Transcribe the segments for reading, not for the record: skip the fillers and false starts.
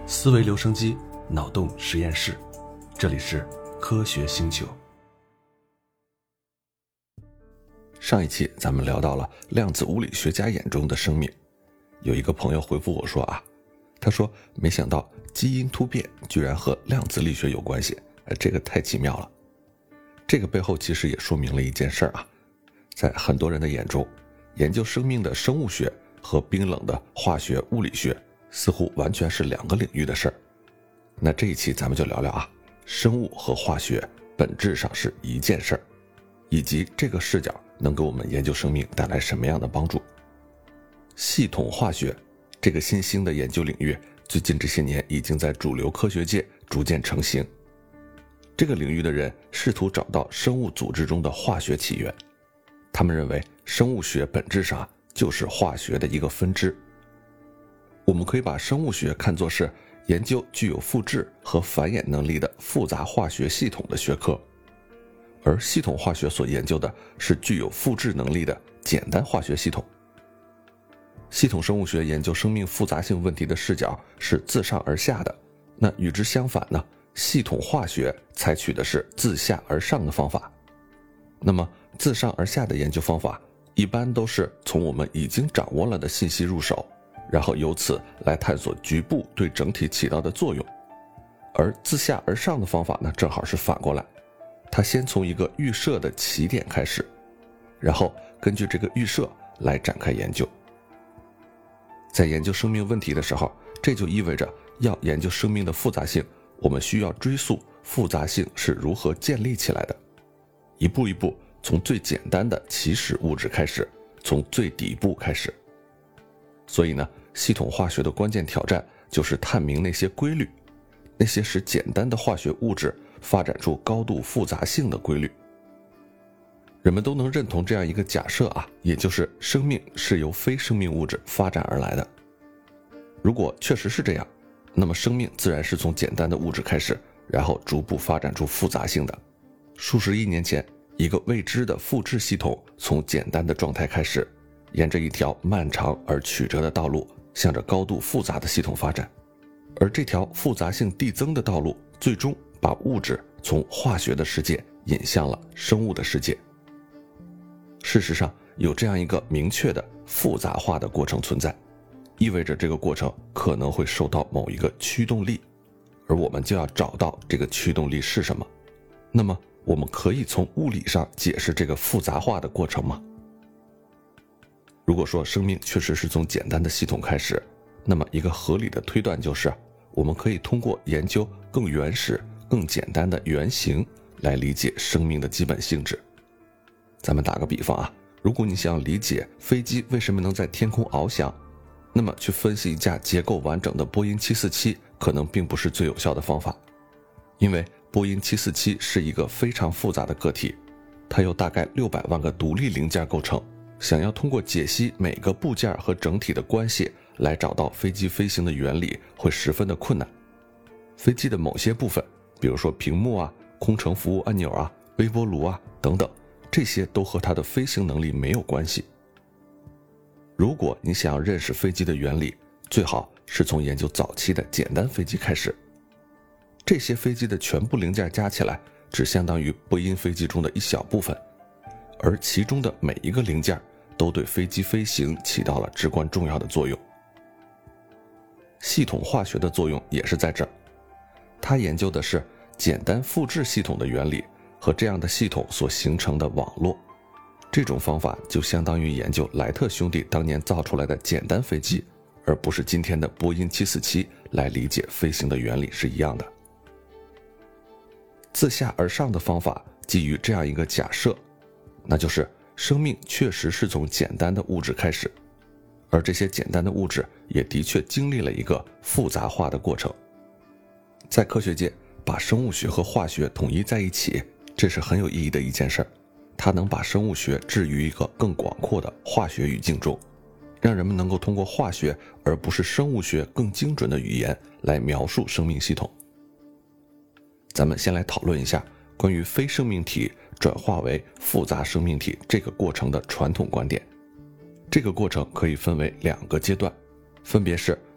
思维留声机，脑洞实验室，这里是科学星球。上一期咱们聊到了量子物理学家眼中的生命，有一个朋友回复我说他说没想到基因突变居然和量子力学有关系，这个太奇妙了。这个背后其实也说明了一件事儿在很多人的眼中，研究生命的生物学和冰冷的化学物理学似乎完全是两个领域的事儿。那这一期咱们就聊聊生物和化学本质上是一件事儿，以及这个视角能给我们研究生命带来什么样的帮助。系统化学这个新兴的研究领域，最近这些年已经在主流科学界逐渐成型。这个领域的人试图找到生物组织中的化学起源，他们认为生物学本质上就是化学的一个分支。我们可以把生物学看作是研究具有复制和繁衍能力的复杂化学系统的学科，而系统化学所研究的是具有复制能力的简单化学系统。系统生物学研究生命复杂性问题的视角是自上而下的，那与之相反呢，系统化学采取的是自下而上的方法。那么自上而下的研究方法一般都是从我们已经掌握了的信息入手，然后由此来探索局部对整体起到的作用。而自下而上的方法呢，正好是反过来，它先从一个预设的起点开始，然后根据这个预设来展开研究。在研究生命问题的时候，这就意味着要研究生命的复杂性，我们需要追溯复杂性是如何建立起来的，一步一步从最简单的起始物质开始，从最底部开始。所以呢，系统化学的关键挑战就是探明那些规律，那些使简单的化学物质发展出高度复杂性的规律。人们都能认同这样一个假设也就是生命是由非生命物质发展而来的。如果确实是这样，那么生命自然是从简单的物质开始，然后逐步发展出复杂性的。数十亿年前，一个未知的复制系统从简单的状态开始，沿着一条漫长而曲折的道路，向着高度复杂的系统发展。而这条复杂性递增的道路，最终把物质从化学的世界引向了生物的世界。事实上，有这样一个明确的复杂化的过程存在，意味着这个过程可能会受到某一个驱动力，而我们就要找到这个驱动力是什么。那么我们可以从物理上解释这个复杂化的过程吗？如果说生命确实是从简单的系统开始，那么一个合理的推断就是我们可以通过研究更原始更简单的原型来理解生命的基本性质。咱们打个比方如果你想理解飞机为什么能在天空翱翔，那么去分析一架结构完整的波音747可能并不是最有效的方法。因为波音747是一个非常复杂的个体，它由大概600万个独立零件构成，想要通过解析每个部件和整体的关系来找到飞机飞行的原理会十分的困难。飞机的某些部分，比如说屏幕空乘服务按钮微波炉等等，这些都和它的飞行能力没有关系。如果你想要认识飞机的原理，最好是从研究早期的简单飞机开始。这些飞机的全部零件加起来只相当于波音飞机中的一小部分，而其中的每一个零件都对飞机飞行起到了至关重要的作用。系统化学的作用也是在这儿，它研究的是简单复制系统的原理和这样的系统所形成的网络。这种方法就相当于研究莱特兄弟当年造出来的简单飞机，而不是今天的波音747来理解飞行的原理是一样的。自下而上的方法基于这样一个假设，那就是生命确实是从简单的物质开始，而这些简单的物质也的确经历了一个复杂化的过程。在科学界，把生物学和化学统一在一起，这是很有意义的一件事儿。它能把生物学置于一个更广阔的化学语境中，让人们能够通过化学而不是生物学更精准的语言来描述生命系统。咱们先来讨论一下关于非生命体转化为复杂生命体这个过程的传统观点。这个过程可以分为2个阶段，分别是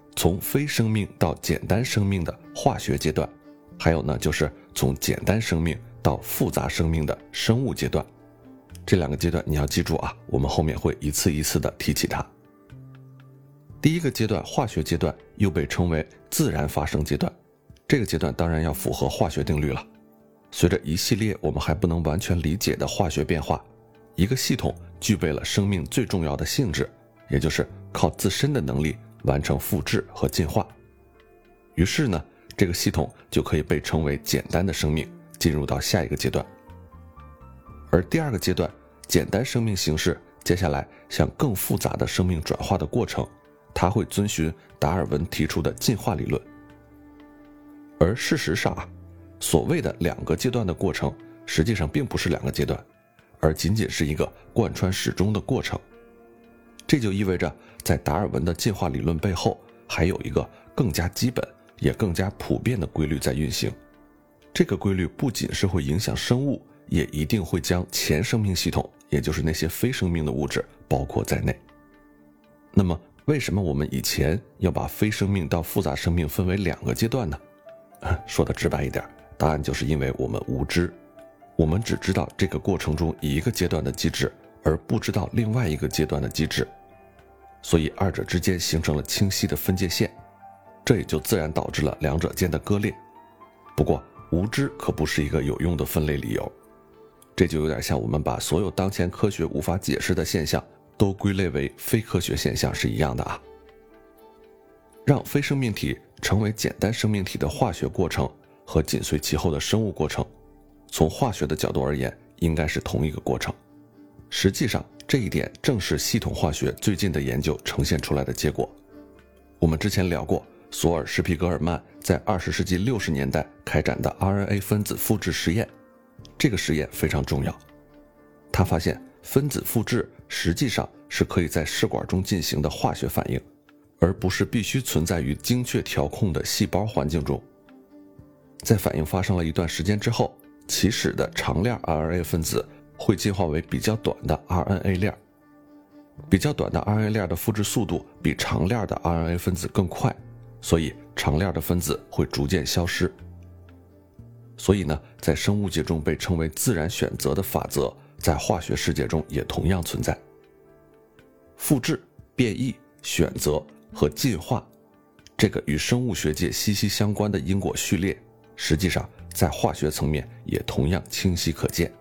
从非生命到简单生命的化学阶段，还有呢就是从简单生命到复杂生命的生物阶段。这两个阶段你要记住啊，我们后面会一次一次的提起它。第一个阶段，化学阶段，又被称为自然发生阶段。这个阶段当然要符合化学定律了。随着一系列我们还不能完全理解的化学变化，一个系统具备了生命最重要的性质，也就是靠自身的能力完成复制和进化。于是呢，这个系统就可以被称为简单的生命，进入到下一个阶段。而第二个阶段，简单生命形式接下来向更复杂的生命转化的过程，它会遵循达尔文提出的进化理论。而事实上啊，所谓的两个阶段的过程，实际上并不是两个阶段，而仅仅是一个贯穿始终的过程。这就意味着，在达尔文的进化理论背后，还有一个更加基本也更加普遍的规律在运行。这个规律不仅是会影响生物，也一定会将前生命系统，也就是那些非生命的物质包括在内。那么为什么我们以前要把非生命到复杂生命分为两个阶段呢？说得直白一点，答案就是因为我们无知。我们只知道这个过程中一个阶段的机制，而不知道另外一个阶段的机制，所以二者之间形成了清晰的分界线，这也就自然导致了两者间的割裂。不过无知可不是一个有用的分类理由，这就有点像我们把所有当前科学无法解释的现象都归类为非科学现象是一样的啊。让非生命体成为简单生命体的化学过程和紧随其后的生物过程，从化学的角度而言，应该是同一个过程。实际上，这一点正是系统化学最近的研究呈现出来的结果。我们之前聊过，索尔施皮格尔曼在20世纪60年代开展的 RNA 分子复制实验，这个实验非常重要。他发现分子复制实际上是可以在试管中进行的化学反应，而不是必须存在于精确调控的细胞环境中。在反应发生了一段时间之后，起始的长链 RNA 分子会进化为比较短的 RNA 链。比较短的 RNA 链的复制速度比长链的 RNA 分子更快，所以长链的分子会逐渐消失。所以呢，在生物界中被称为自然选择的法则，在化学世界中也同样存在。复制、变异、选择和进化，这个与生物学界息息相关的因果序列，实际上在化学层面也同样清晰可见。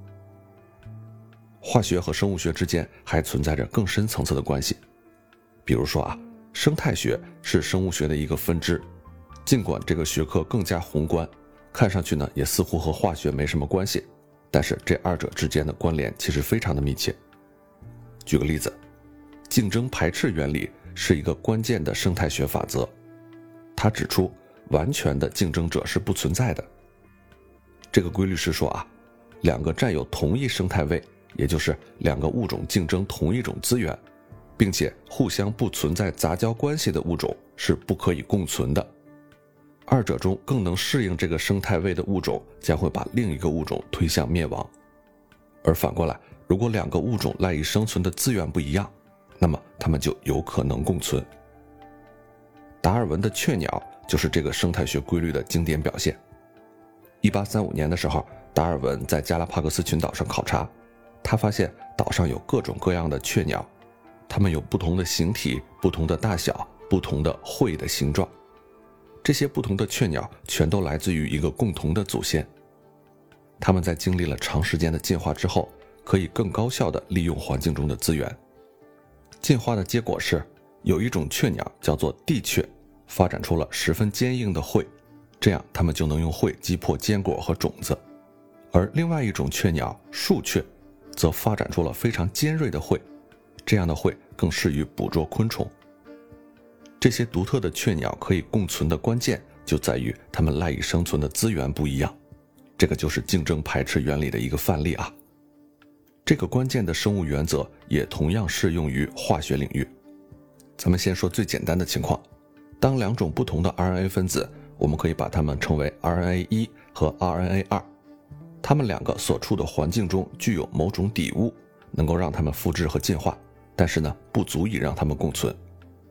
化学和生物学之间还存在着更深层次的关系。比如说啊，生态学是生物学的一个分支，尽管这个学科更加宏观，看上去呢也似乎和化学没什么关系，但是这二者之间的关联其实非常的密切。举个例子，竞争排斥原理是一个关键的生态学法则，它指出完全的竞争者是不存在的。这个规律是说啊，两个占有同一生态位，也就是两个物种竞争同一种资源，并且互相不存在杂交关系的物种是不可以共存的。二者中更能适应这个生态位的物种将会把另一个物种推向灭亡。而反过来，如果两个物种赖以生存的资源不一样，那么它们就有可能共存。达尔文的雀鸟就是这个生态学规律的经典表现。1835年的时候，达尔文在加拉帕戈斯群岛上考察，他发现岛上有各种各样的雀鸟，它们有不同的形体、不同的大小、不同的喙的形状。这些不同的雀鸟全都来自于一个共同的祖先。它们在经历了长时间的进化之后，可以更高效地利用环境中的资源。进化的结果是，有一种雀鸟叫做地雀，发展出了十分坚硬的喙，这样它们就能用喙击破坚果和种子。而另外一种雀鸟树雀则发展出了非常尖锐的喙，这样的喙更适于捕捉昆虫。这些独特的雀鸟可以共存的关键就在于它们赖以生存的资源不一样，这个就是竞争排斥原理的一个范例啊。这个关键的生物原则也同样适用于化学领域。咱们先说最简单的情况，当两种不同的 RNA 分子，我们可以把它们称为 RNA1 和 RNA2， 它们两个所处的环境中具有某种底物，能够让它们复制和进化，但是呢，不足以让它们共存。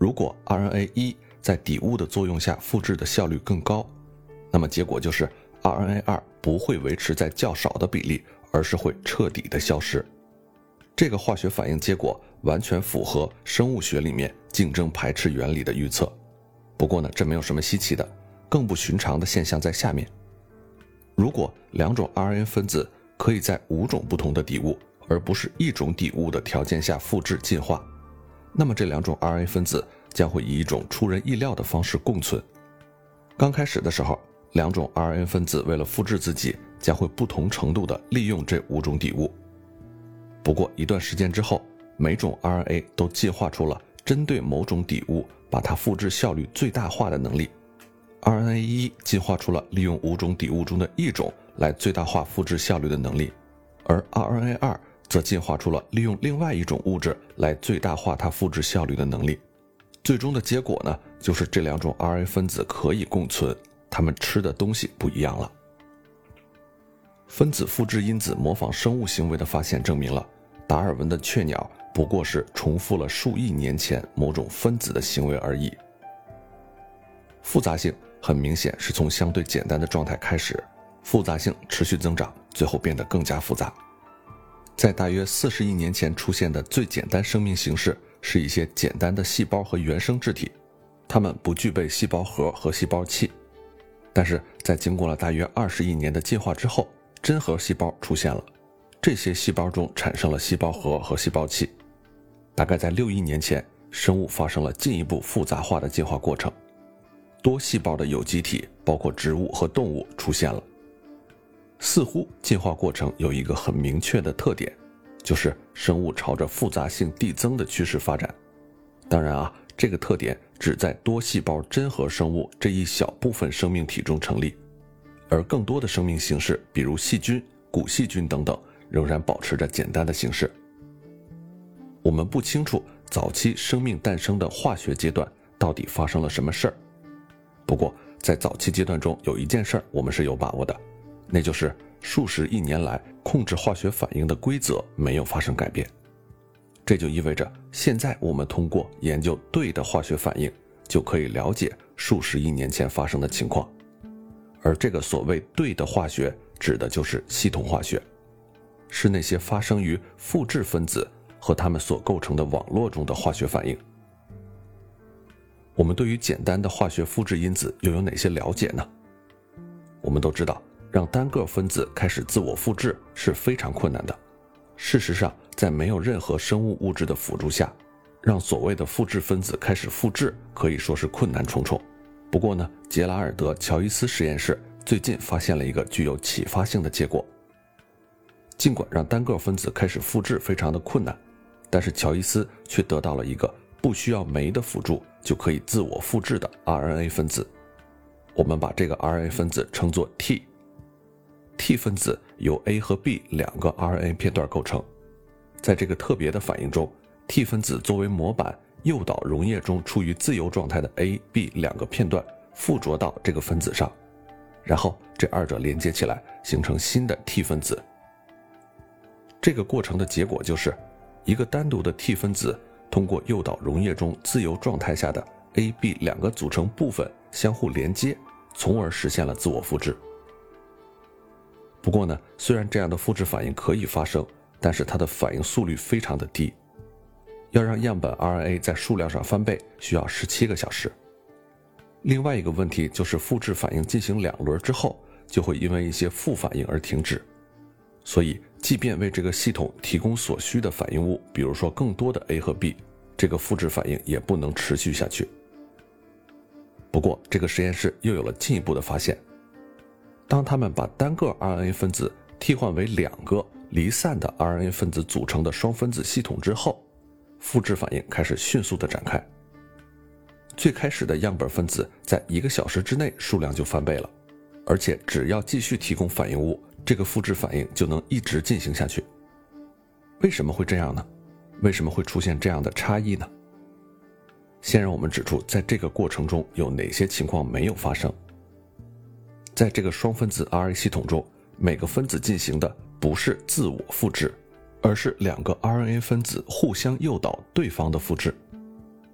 如果 RNA1 在底物的作用下复制的效率更高，那么结果就是 RNA2 不会维持在较少的比例，而是会彻底的消失。这个化学反应结果完全符合生物学里面竞争排斥原理的预测。不过呢，这没有什么稀奇的，更不寻常的现象在下面。如果两种 RNA 分子可以在5种不同的底物，而不是一种底物的条件下复制进化，那么这两种 RNA 分子将会以一种出人意料的方式共存。刚开始的时候，两种 RNA 分子为了复制自己，将会不同程度地利用这5种底物。不过一段时间之后，每种 RNA 都进化出了针对某种底物把它复制效率最大化的能力。RNA1 进化出了利用5种底物中的一种来最大化复制效率的能力，而 RNA2 则进化出了利用另外一种物质来最大化它复制效率的能力。最终的结果呢，就是这两种 RNA 分子可以共存，它们吃的东西不一样了。分子复制因子模仿生物行为的发现证明了达尔文的雀鸟不过是重复了数亿年前某种分子的行为而已。复杂性很明显是从相对简单的状态开始，复杂性持续增长，最后变得更加复杂。在大约40亿年前出现的最简单生命形式是一些简单的细胞和原生质体，它们不具备细胞核和细胞器。但是在经过了大约20亿年的进化之后，真核细胞出现了，这些细胞中产生了细胞核和细胞器。大概在6亿年前，生物发生了进一步复杂化的进化过程，多细胞的有机体，包括植物和动物出现了。似乎进化过程有一个很明确的特点，就是生物朝着复杂性递增的趋势发展。当然啊，这个特点只在多细胞真核生物这一小部分生命体中成立，而更多的生命形式，比如细菌、古细菌等等，仍然保持着简单的形式。我们不清楚早期生命诞生的化学阶段到底发生了什么事儿。不过在早期阶段中有一件事儿我们是有把握的，那就是数十亿年来控制化学反应的规则没有发生改变。这就意味着现在我们通过研究对的化学反应就可以了解数十亿年前发生的情况。而这个所谓对的化学指的就是系统化学，是那些发生于复制分子和它们所构成的网络中的化学反应。我们对于简单的化学复制因子又有哪些了解呢？我们都知道，让单个分子开始自我复制是非常困难的。事实上，在没有任何生物物质的辅助下，让所谓的复制分子开始复制可以说是困难重重。不过呢，杰拉尔德·乔伊斯实验室最近发现了一个具有启发性的结果。尽管让单个分子开始复制非常的困难，但是乔伊斯却得到了一个不需要酶的辅助就可以自我复制的 RNA 分子。我们把这个 RNA 分子称作 T。T 分子由 A 和 B 两个 RNA 片段构成。在这个特别的反应中， T 分子作为模板诱导溶液中处于自由状态的 A、B 两个片段附着到这个分子上，然后这二者连接起来形成新的 T 分子。这个过程的结果就是一个单独的 T 分子通过诱导溶液中自由状态下的 A、B 两个组成部分相互连接，从而实现了自我复制。不过呢，虽然这样的复制反应可以发生，但是它的反应速率非常的低。要让样本 RNA 在数量上翻倍，需要17个小时。另外一个问题就是复制反应进行2轮之后，就会因为一些副反应而停止。所以，即便为这个系统提供所需的反应物，比如说更多的 A 和 B， 这个复制反应也不能持续下去。不过，这个实验室又有了进一步的发现。当他们把单个 RNA 分子替换为2个离散的 RNA 分子组成的双分子系统之后，复制反应开始迅速地展开。最开始的样本分子在1个小时之内数量就翻倍了，而且只要继续提供反应物，这个复制反应就能一直进行下去。为什么会这样呢？为什么会出现这样的差异呢？先让我们指出在这个过程中有哪些情况没有发生。在这个双分子 RNA 系统中，每个分子进行的不是自我复制，而是2个 RNA 分子互相诱导对方的复制。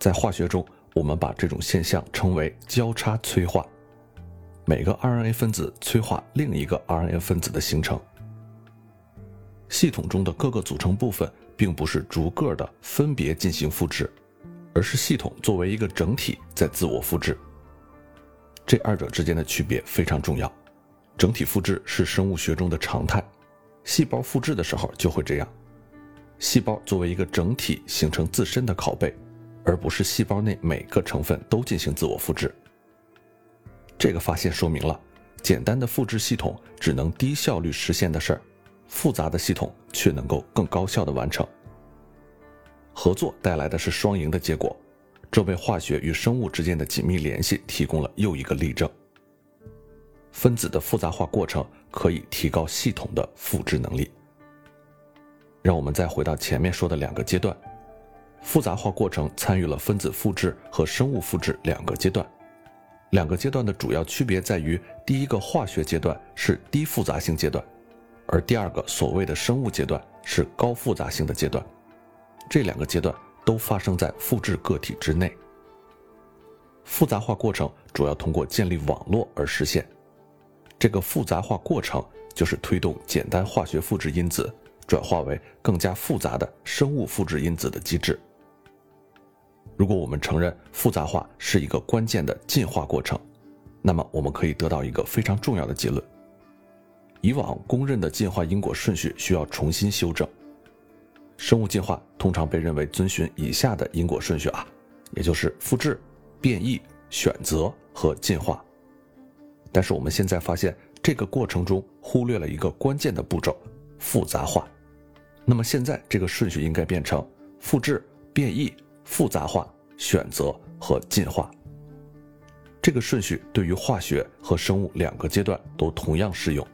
在化学中，我们把这种现象称为交叉催化，每个 RNA 分子催化另一个 RNA 分子的形成。系统中的各个组成部分并不是逐个的分别进行复制，而是系统作为一个整体在自我复制。这二者之间的区别非常重要。整体复制是生物学中的常态，细胞复制的时候就会这样。细胞作为一个整体形成自身的拷贝，而不是细胞内每个成分都进行自我复制。这个发现说明了，简单的复制系统只能低效率实现的事儿，复杂的系统却能够更高效地完成。合作带来的是双赢的结果，这为化学与生物之间的紧密联系提供了又一个例证。分子的复杂化过程可以提高系统的复制能力。让我们再回到前面说的两个阶段，复杂化过程参与了分子复制和生物复制两个阶段。两个阶段的主要区别在于，第一个化学阶段是低复杂性阶段，而第二个所谓的生物阶段是高复杂性的阶段。这两个阶段都发生在复制个体之内。复杂化过程主要通过建立网络而实现。这个复杂化过程就是推动简单化学复制因子转化为更加复杂的生物复制因子的机制。如果我们承认复杂化是一个关键的进化过程，那么我们可以得到一个非常重要的结论：以往公认的进化因果顺序需要重新修正。生物进化通常被认为遵循以下的因果顺序也就是复制、变异、选择和进化。但是我们现在发现，这个过程中忽略了一个关键的步骤——复杂化。那么现在这个顺序应该变成复制、变异、复杂化、选择和进化。这个顺序对于化学和生物两个阶段都同样适用。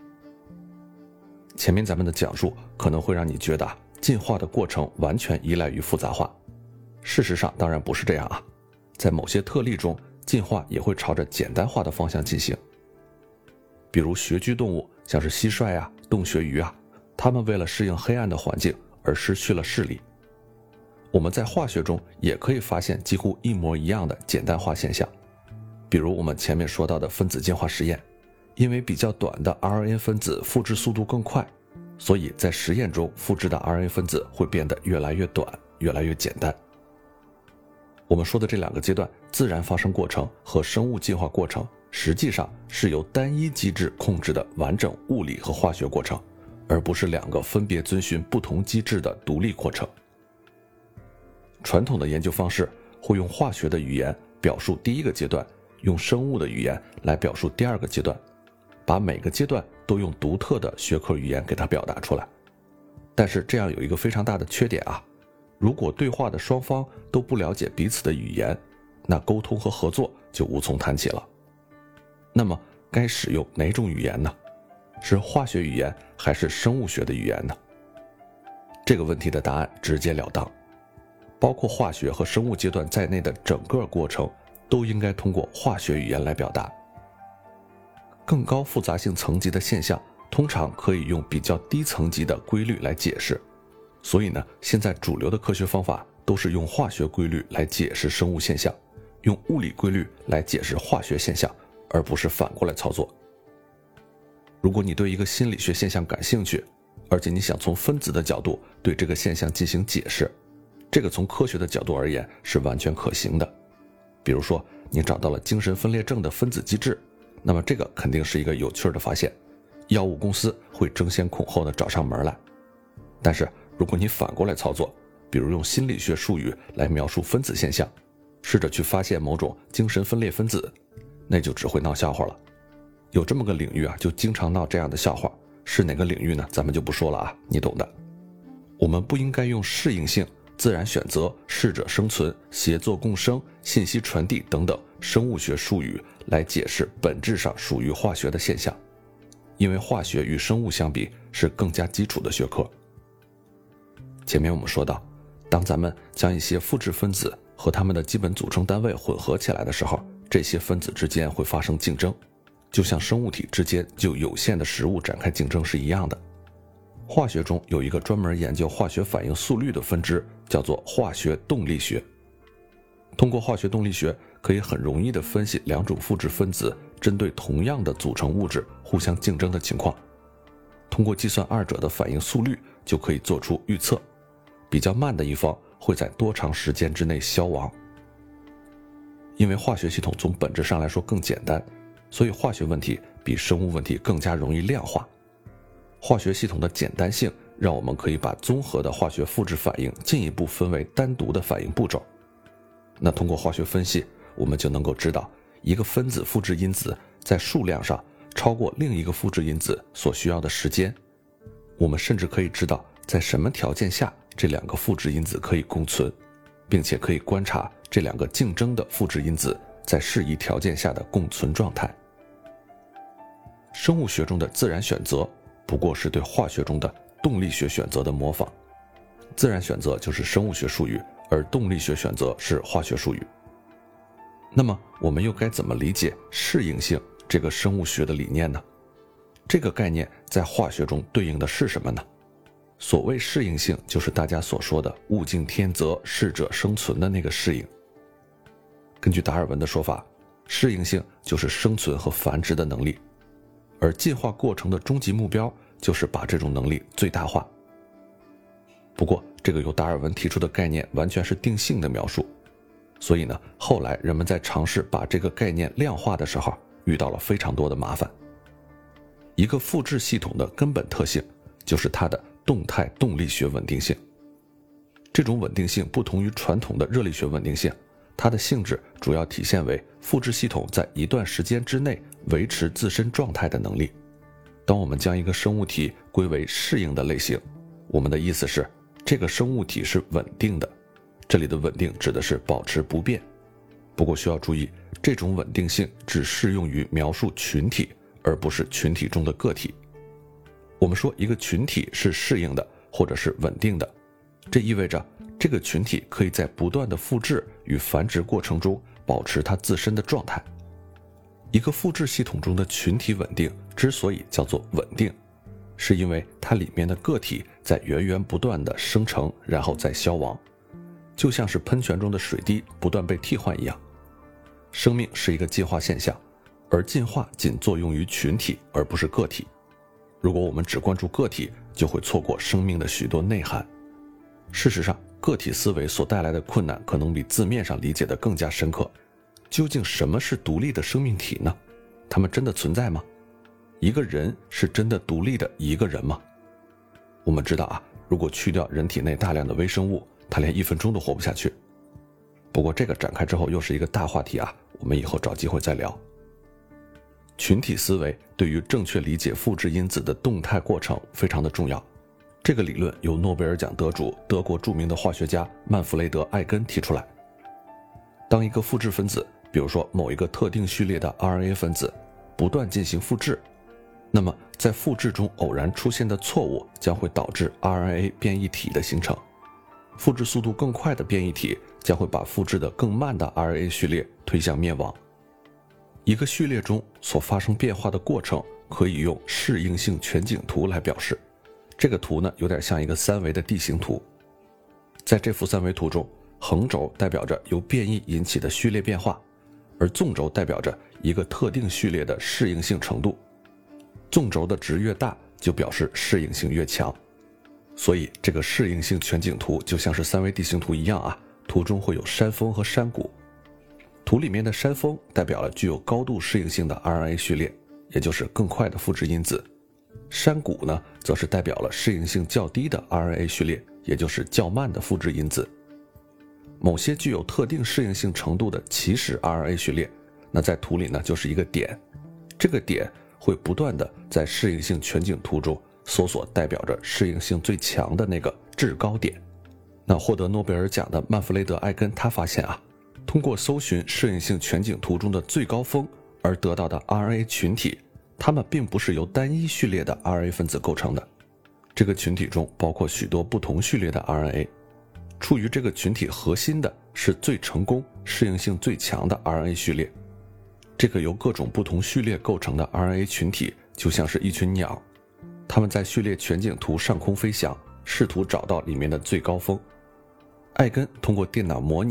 前面咱们的讲述可能会让你觉得进化的过程完全依赖于复杂化。事实上当然不是这样在某些特例中，进化也会朝着简单化的方向进行。比如穴居动物，像是蟋蟀洞穴鱼它们为了适应黑暗的环境而失去了视力。我们在化学中也可以发现几乎一模一样的简单化现象。比如我们前面说到的分子进化实验，因为比较短的 RNA 分子复制速度更快，所以在实验中复制的 RNA 分子会变得越来越短，越来越简单。我们说的这两个阶段，自然发生过程和生物进化过程，实际上是由单一机制控制的完整物理和化学过程，而不是两个分别遵循不同机制的独立过程。传统的研究方式会用化学的语言表述第一个阶段，用生物的语言来表述第二个阶段，把每个阶段都用独特的学科语言给它表达出来。但是这样有一个非常大的缺点如果对话的双方都不了解彼此的语言，那沟通和合作就无从谈起了。那么该使用哪种语言呢？是化学语言还是生物学的语言呢？这个问题的答案直截了当，包括化学和生物阶段在内的整个过程都应该通过化学语言来表达。更高复杂性层级的现象通常可以用比较低层级的规律来解释，所以呢，现在主流的科学方法都是用化学规律来解释生物现象，用物理规律来解释化学现象，而不是反过来操作。如果你对一个心理学现象感兴趣，而且你想从分子的角度对这个现象进行解释，这个从科学的角度而言是完全可行的。比如说，你找到了精神分裂症的分子机制，那么这个肯定是一个有趣的发现，药物公司会争先恐后的找上门来。但是如果你反过来操作，比如用心理学术语来描述分子现象，试着去发现某种精神分裂分子，那就只会闹笑话了。有这么个领域就经常闹这样的笑话，是哪个领域呢？咱们就不说了你懂的。我们不应该用适应性、自然选择、适者生存、协作共生、信息传递等等生物学术语来解释本质上属于化学的现象，因为化学与生物相比是更加基础的学科。前面我们说到，当咱们将一些复制分子和它们的基本组成单位混合起来的时候，这些分子之间会发生竞争，就像生物体之间就有限的食物展开竞争是一样的。化学中有一个专门研究化学反应速率的分支，叫做化学动力学。 通过化学动力学，可以很容易地分析两种复制分子针对同样的组成物质互相竞争的情况。通过计算二者的反应速率，就可以做出预测，比较慢的一方会在多长时间之内消亡。因为化学系统从本质上来说更简单，所以化学问题比生物问题更加容易量化。化学系统的简单性让我们可以把综合的化学复制反应进一步分为单独的反应步骤。那通过化学分析，我们就能够知道一个分子复制因子在数量上超过另一个复制因子所需要的时间。我们甚至可以知道在什么条件下这两个复制因子可以共存，并且可以观察这两个竞争的复制因子在适宜条件下的共存状态。生物学中的自然选择不过是对化学中的动力学选择的模仿。自然选择就是生物学术语，而动力学选择是化学术语。那么我们又该怎么理解适应性这个生物学的理念呢？这个概念在化学中对应的是什么呢？所谓适应性，就是大家所说的物竞天择，适者生存的那个适应。根据达尔文的说法，适应性就是生存和繁殖的能力，而进化过程的终极目标就是把这种能力最大化。不过这个由达尔文提出的概念完全是定性的描述，所以呢，后来人们在尝试把这个概念量化的时候，遇到了非常多的麻烦。一个复制系统的根本特性就是它的动态动力学稳定性。这种稳定性不同于传统的热力学稳定性，它的性质主要体现为复制系统在一段时间之内维持自身状态的能力。当我们将一个生物体归为适应的类型，我们的意思是这个生物体是稳定的，这里的稳定指的是保持不变。不过需要注意，这种稳定性只适用于描述群体，而不是群体中的个体。我们说一个群体是适应的或者是稳定的，这意味着这个群体可以在不断的复制与繁殖过程中保持它自身的状态。一个复制系统中的群体稳定之所以叫做稳定，是因为它里面的个体在源源不断的生成，然后再消亡，就像是喷泉中的水滴不断被替换一样。生命是一个进化现象，而进化仅作用于群体而不是个体。如果我们只关注个体，就会错过生命的许多内涵。事实上，个体思维所带来的困难可能比字面上理解的更加深刻。究竟什么是独立的生命体呢？它们真的存在吗？一个人是真的独立的一个人吗？我们知道啊，如果去掉人体内大量的微生物，它连1分钟都活不下去。不过这个展开之后又是一个大话题啊，我们以后找机会再聊。群体思维对于正确理解复制因子的动态过程非常的重要。这个理论由诺贝尔奖得主德国著名的化学家曼弗雷德·艾根提出来。当一个复制分子，比如说某一个特定序列的 RNA 分子不断进行复制，那么在复制中偶然出现的错误将会导致 RNA 变异体的形成。复制速度更快的变异体将会把复制的更慢的 RNA 序列推向灭亡。一个序列中所发生变化的过程可以用适应性全景图来表示。这个图呢，有点像一个3维的地形图。在这幅3维图中，横轴代表着由变异引起的序列变化，而纵轴代表着一个特定序列的适应性程度。纵轴的值越大，就表示适应性越强。所以这个适应性全景图就像是3维地形图一样啊，图中会有山峰和山谷。图里面的山峰代表了具有高度适应性的 RNA 序列，也就是更快的复制因子。山谷呢，则是代表了适应性较低的 RNA 序列，也就是较慢的复制因子。某些具有特定适应性程度的起始 RNA 序列，那在图里呢就是一个点，这个点会不断的在适应性全景图中搜索代表着适应性最强的那个制高点。那获得诺贝尔奖的曼弗雷德·艾根他发现啊，通过搜寻适应性全景图中的最高峰而得到的 RNA 群体，它们并不是由单一序列的 RNA 分子构成的，这个群体中包括许多不同序列的 RNA。 处于这个群体核心的是最成功、适应性最强的 RNA 序列。这个由各种不同序列构成的 RNA 群体就像是一群鸟，它们在序列全景图上空飞翔，试图找到里面的最高峰。艾根通过电脑模拟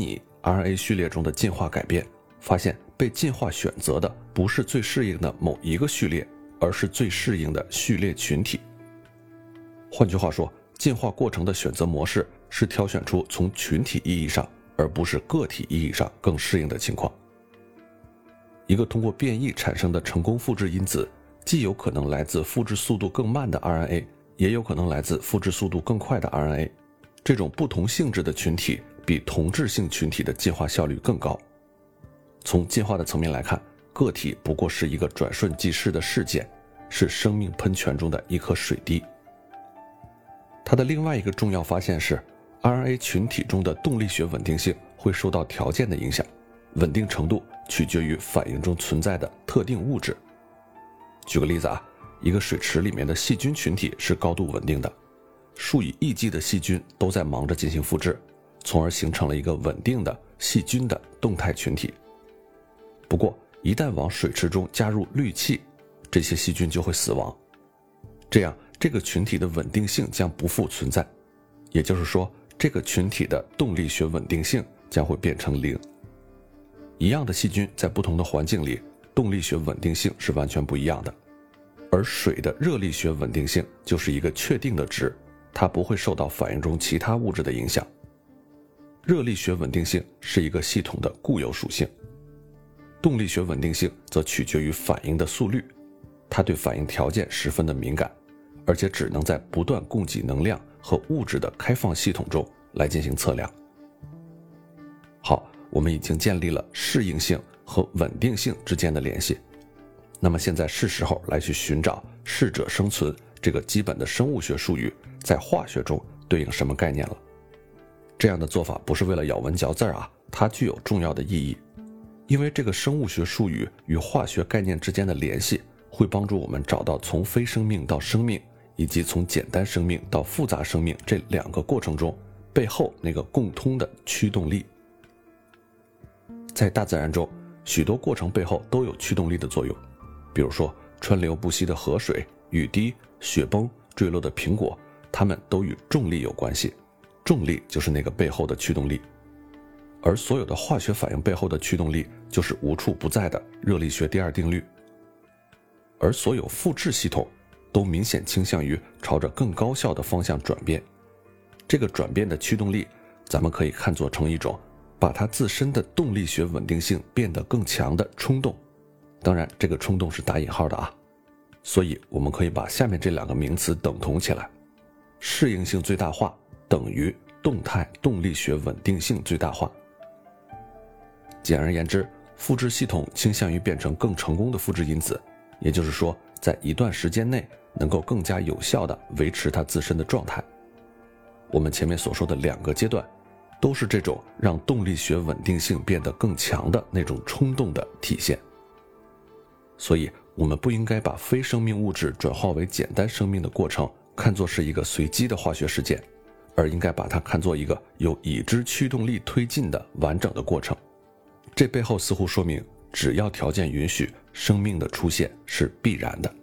RNA 序列中的进化改变，发现被进化选择的不是最适应的某一个序列，而是最适应的序列群体。换句话说，进化过程的选择模式是挑选出从群体意义上，而不是个体意义上更适应的情况。一个通过变异产生的成功复制因子，既有可能来自复制速度更慢的 RNA， 也有可能来自复制速度更快的 RNA。这种不同性质的群体比同质性群体的进化效率更高。从进化的层面来看，个体不过是一个转瞬即逝的事件，是生命喷泉中的一颗水滴。它的另外一个重要发现是， RNA 群体中的动力学稳定性会受到条件的影响，稳定程度取决于反应中存在的特定物质。举个例子啊，一个水池里面的细菌群体是高度稳定的，数以亿计的细菌都在忙着进行复制，从而形成了一个稳定的细菌的动态群体。不过，一旦往水池中加入氯气，这些细菌就会死亡，这样这个群体的稳定性将不复存在，也就是说，这个群体的动力学稳定性将会变成0。一样的细菌在不同的环境里，动力学稳定性是完全不一样的。而水的热力学稳定性就是一个确定的值，它不会受到反应中其他物质的影响。热力学稳定性是一个系统的固有属性，动力学稳定性则取决于反应的速率，它对反应条件十分的敏感，而且只能在不断供给能量和物质的开放系统中来进行测量。好，我们已经建立了适应性和稳定性之间的联系，那么现在是时候来去寻找适者生存这个基本的生物学术语在化学中对应什么概念了。这样的做法不是为了咬文嚼字啊，它具有重要的意义，因为这个生物学术语与化学概念之间的联系会帮助我们找到从非生命到生命，以及从简单生命到复杂生命这2个过程中背后那个共通的驱动力。在大自然中，许多过程背后都有驱动力的作用，比如说川流不息的河水、雨滴、雪崩、坠落的苹果，它们都与重力有关系，重力就是那个背后的驱动力。而所有的化学反应背后的驱动力就是无处不在的热力学第2定律。而所有复制系统都明显倾向于朝着更高效的方向转变，这个转变的驱动力咱们可以看作成一种把它自身的动力学稳定性变得更强的冲动，当然这个冲动是打引号的啊。所以我们可以把下面这2个名词等同起来，适应性最大化等于动态动力学稳定性最大化。简而言之，复制系统倾向于变成更成功的复制因子，也就是说在一段时间内能够更加有效地维持它自身的状态。我们前面所说的2个阶段都是这种让动力学稳定性变得更强的那种冲动的体现。所以我们不应该把非生命物质转化为简单生命的过程看作是一个随机的化学事件，而应该把它看作一个由已知驱动力推进的完整的过程。这背后似乎说明，只要条件允许，生命的出现是必然的。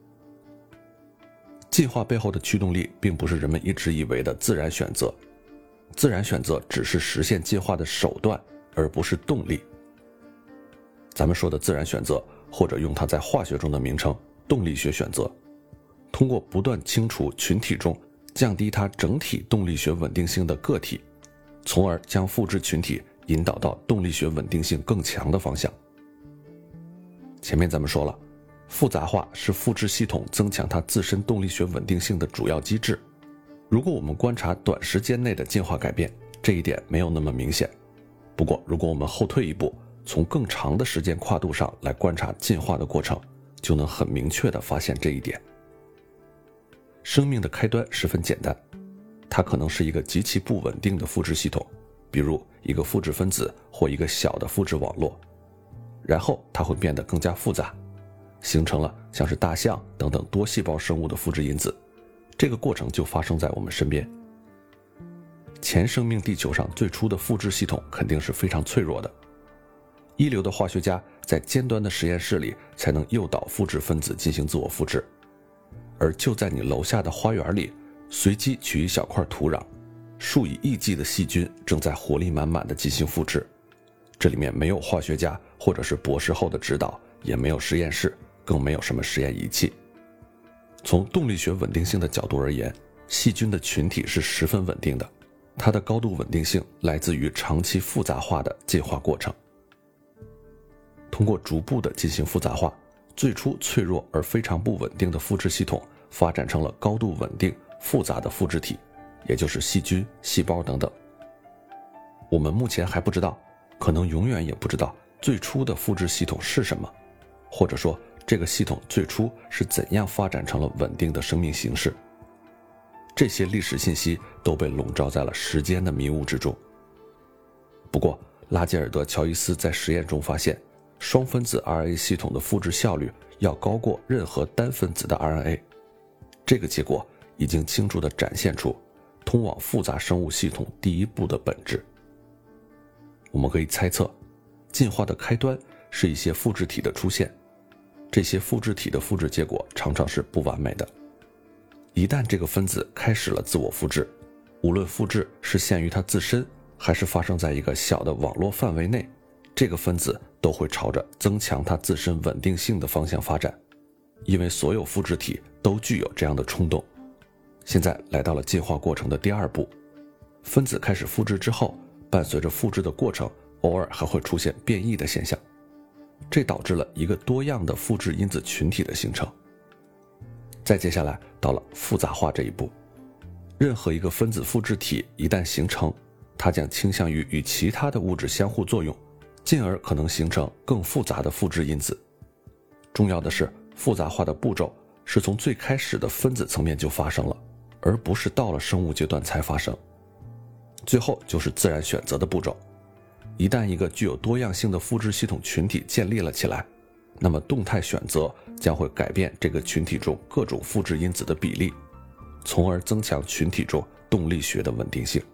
进化背后的驱动力并不是人们一直以为的自然选择，自然选择只是实现进化的手段，而不是动力。咱们说的自然选择，或者用它在化学中的名称动力学选择，通过不断清除群体中降低它整体动力学稳定性的个体，从而将复制群体引导到动力学稳定性更强的方向。前面咱们说了，复杂化是复制系统增强它自身动力学稳定性的主要机制。如果我们观察短时间内的进化改变，这一点没有那么明显。不过如果我们后退一步，从更长的时间跨度上来观察进化的过程，就能很明确地发现这一点。生命的开端十分简单，它可能是一个极其不稳定的复制系统，比如一个复制分子或一个小的复制网络，然后它会变得更加复杂，形成了像是大象等等多细胞生物的复制因子。这个过程就发生在我们身边。前生命地球上最初的复制系统肯定是非常脆弱的，一流的化学家在尖端的实验室里才能诱导复制分子进行自我复制，而就在你楼下的花园里，随机取一小块土壤，数以亿计的细菌正在活力满满地进行复制， 这里面没有化学家或者是博士后的指导，也没有实验室，更没有什么实验仪器。从动力学稳定性的角度而言，细菌的群体是十分稳定的，它的高度稳定性来自于长期复杂化的进化过程。通过逐步的进行复杂化，最初脆弱而非常不稳定的复制系统发展成了高度稳定复杂的复制体，也就是细菌、细胞等等。我们目前还不知道，可能永远也不知道最初的复制系统是什么，或者说这个系统最初是怎样发展成了稳定的生命形式。这些历史信息都被笼罩在了时间的迷雾之中。不过拉杰尔德·乔伊斯在实验中发现，双分子 RNA 系统的复制效率要高过任何单分子的 RNA。 这个结果已经清楚地展现出通往复杂生物系统第一步的本质。我们可以猜测，进化的开端是一些复制体的出现，这些复制体的复制结果常常是不完美的。一旦这个分子开始了自我复制，无论复制是限于它自身，还是发生在一个小的网络范围内，这个分子都会朝着增强它自身稳定性的方向发展，因为所有复制体都具有这样的冲动。现在来到了进化过程的第二步，分子开始复制之后，伴随着复制的过程，偶尔还会出现变异的现象，这导致了一个多样的复制因子群体的形成。再接下来到了复杂化这一步，任何一个分子复制体一旦形成，它将倾向于与其他的物质相互作用，进而可能形成更复杂的复制因子。重要的是，复杂化的步骤是从最开始的分子层面就发生了，而不是到了生物阶段才发生。最后就是自然选择的步骤。一旦一个具有多样性的复制系统群体建立了起来，那么动态选择将会改变这个群体中各种复制因子的比例，从而增强群体中动力学的稳定性。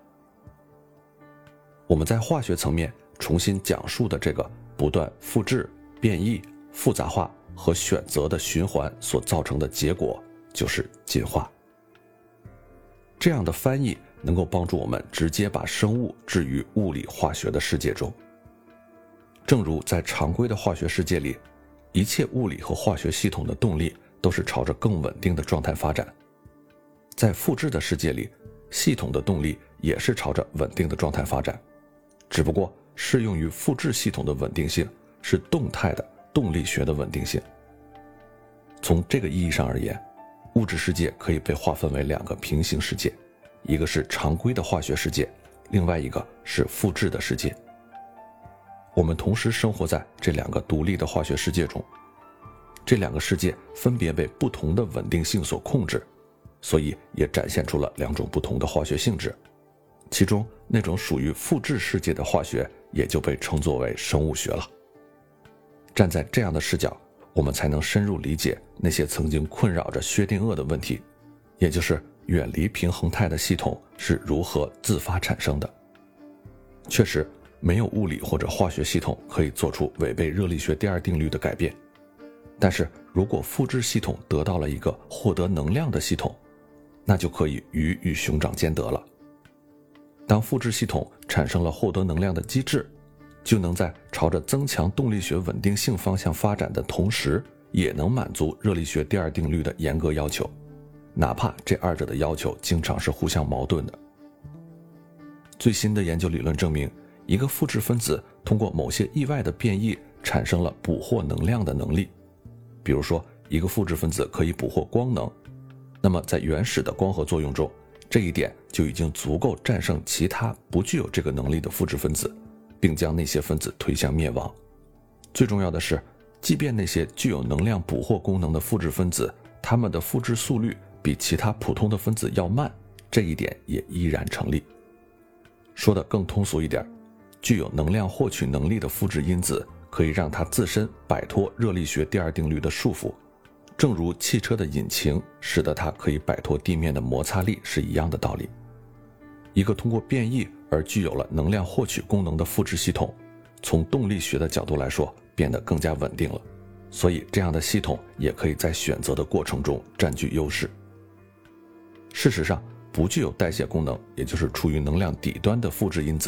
我们在化学层面重新讲述的这个不断复制、变异、复杂化和选择的循环所造成的结果，就是进化。这样的翻译能够帮助我们直接把生物置于物理化学的世界中。正如在常规的化学世界里，一切物理和化学系统的动力都是朝着更稳定的状态发展，在复制的世界里，系统的动力也是朝着稳定的状态发展，只不过适用于复制系统的稳定性是动态的动力学的稳定性。从这个意义上而言，物质世界可以被划分为两个平行世界，一个是常规的化学世界，另外一个是复制的世界。我们同时生活在这两个独立的化学世界中，这两个世界分别被不同的稳定性所控制，所以也展现出了两种不同的化学性质。其中那种属于复制世界的化学也就被称作为生物学了。站在这样的视角，我们才能深入理解那些曾经困扰着薛定谔的问题，也就是远离平衡态的系统是如何自发产生的。确实，没有物理或者化学系统可以做出违背热力学第二定律的改变，但是如果复制系统得到了一个获得能量的系统，那就可以鱼与熊掌兼得了。当复制系统产生了获得能量的机制，就能在朝着增强动力学稳定性方向发展的同时，也能满足热力学第二定律的严格要求，哪怕这二者的要求经常是互相矛盾的。最新的研究理论证明，一个复制分子通过某些意外的变异产生了捕获能量的能力。比如说，一个复制分子可以捕获光能，那么在原始的光合作用中，这一点就已经足够战胜其他不具有这个能力的复制分子，并将那些分子推向灭亡。最重要的是，即便那些具有能量捕获功能的复制分子，它们的复制速率比其他普通的分子要慢，这一点也依然成立。说得更通俗一点，具有能量获取能力的复制因子可以让它自身摆脱热力学第二定律的束缚，正如汽车的引擎使得它可以摆脱地面的摩擦力是一样的道理。一个通过变异而具有了能量获取功能的复制系统，从动力学的角度来说变得更加稳定了，所以这样的系统也可以在选择的过程中占据优势。事实上，不具有代谢功能，也就是处于能量底端的复制因子，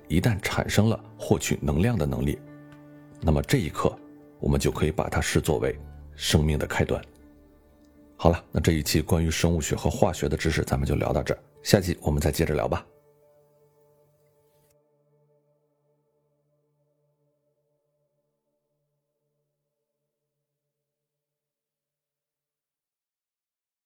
一旦产生了获取能量的能力，那么这一刻我们就可以把它视作为生命的开端。好了，那这一期关于生物学和化学的知识咱们就聊到这儿，下期我们再接着聊吧。